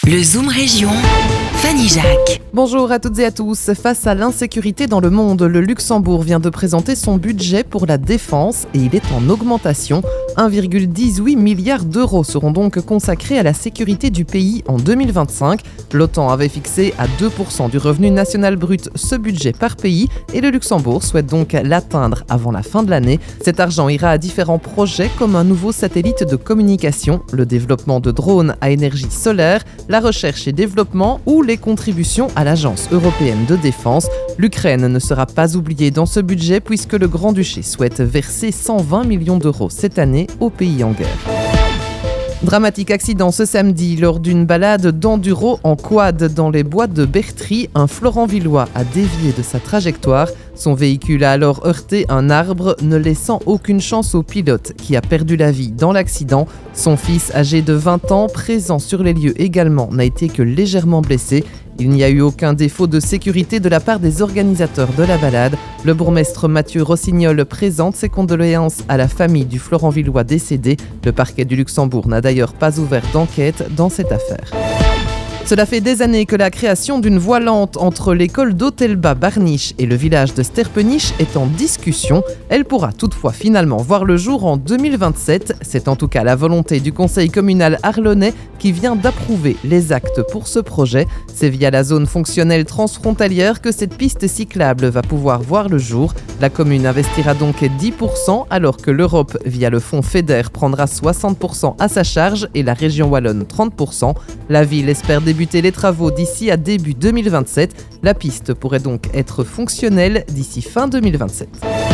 Le Zoom Région, Fanny Jacques. Bonjour à toutes et à tous. Face à l'insécurité dans le monde, le Luxembourg vient de présenter son budget pour la défense et il est en augmentation. 1,18 milliard d'euros seront donc consacrés à la sécurité du pays en 2025. L'OTAN avait fixé à 2% du revenu national brut ce budget par pays et le Luxembourg souhaite donc l'atteindre avant la fin de l'année. Cet argent ira à différents projets comme un nouveau satellite de communication, le développement de drones à énergie solaire, la recherche et développement ou les contributions à l'Agence européenne de défense. L'Ukraine ne sera pas oubliée dans ce budget puisque le Grand-Duché souhaite verser 120 millions d'euros cette année au pays en guerre. Dramatique accident ce samedi lors d'une balade d'enduro en quad dans les bois de Bertry. Un Florenvillois a dévié de sa trajectoire. Son véhicule a alors heurté un arbre, ne laissant aucune chance au pilote qui a perdu la vie dans l'accident. Son fils, âgé de 20 ans, présent sur les lieux également, n'a été que légèrement blessé. Il n'y a eu aucun défaut de sécurité de la part des organisateurs de la balade. Le bourgmestre Mathieu Rossignol présente ses condoléances à la famille du Florenvillois décédé. Le parquet du Luxembourg n'a d'ailleurs pas ouvert d'enquête dans cette affaire. Cela fait des années que la création d'une voie lente entre l'école d'Autelba-Barniche et le village de Sterpenich est en discussion. Elle pourra toutefois finalement voir le jour en 2027. C'est en tout cas la volonté du conseil communal arlonnais qui vient d'approuver les actes pour ce projet. C'est via la zone fonctionnelle transfrontalière que cette piste cyclable va pouvoir voir le jour. La commune investira donc 10% alors que l'Europe, via le fonds FEDER, prendra 60% à sa charge et la région wallonne 30%. La ville espère débuter les travaux d'ici à début 2027. La piste pourrait donc être fonctionnelle d'ici fin 2027.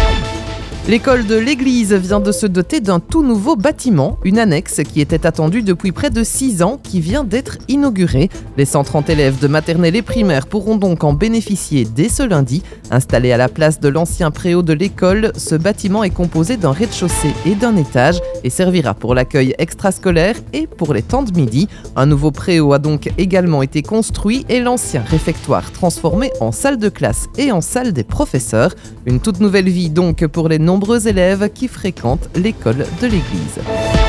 L'école de l'église vient de se doter d'un tout nouveau bâtiment, une annexe qui était attendue depuis près de 6 ans, qui vient d'être inaugurée. Les 130 élèves de maternelle et primaire pourront donc en bénéficier dès ce lundi. Installé à la place de l'ancien préau de l'école, ce bâtiment est composé d'un rez-de-chaussée et d'un étage et servira pour l'accueil extrascolaire et pour les temps de midi. Un nouveau préau a donc également été construit et l'ancien réfectoire transformé en salle de classe et en salle des professeurs. Une toute nouvelle vie donc pour les nombreux élèves qui fréquentent l'école de l'église.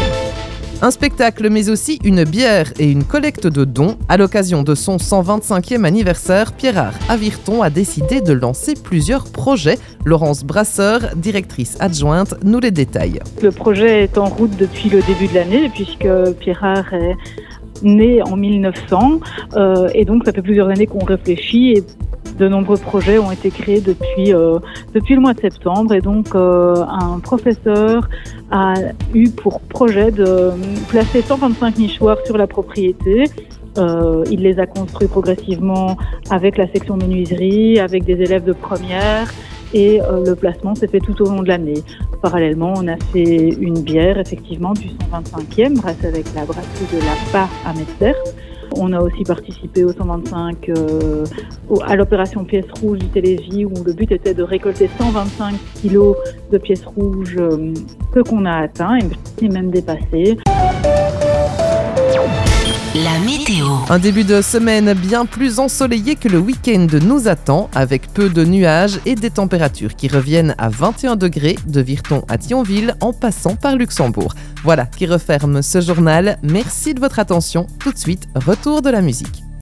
Un spectacle mais aussi une bière et une collecte de dons. À l'occasion de son 125e anniversaire, Pierre Avirton a décidé de lancer plusieurs projets. Laurence Brasseur, directrice adjointe, nous les détaille. Le projet est en route depuis le début de l'année puisque Pierre est né en 1900 et donc ça fait plusieurs années qu'on réfléchit et de nombreux projets ont été créés depuis le mois de septembre et donc un professeur a eu pour projet de placer 125 nichoirs sur la propriété. Il les a construits progressivement avec la section menuiserie, avec des élèves de première et le placement s'est fait tout au long de l'année. Parallèlement, on a fait une bière effectivement du 125e, brassée avec la brasserie de la PA à Metzler. On a aussi participé au 125 à l'opération Pièces Rouges du Télévis où le but était de récolter 125 kilos de pièces rouges, ce qu'on a atteint et même dépassé. La météo. Un début de semaine bien plus ensoleillé que le week-end nous attend, avec peu de nuages et des températures qui reviennent à 21 degrés de Virton à Thionville en passant par Luxembourg. Voilà qui referme ce journal. Merci de votre attention. Tout de suite, retour de la musique.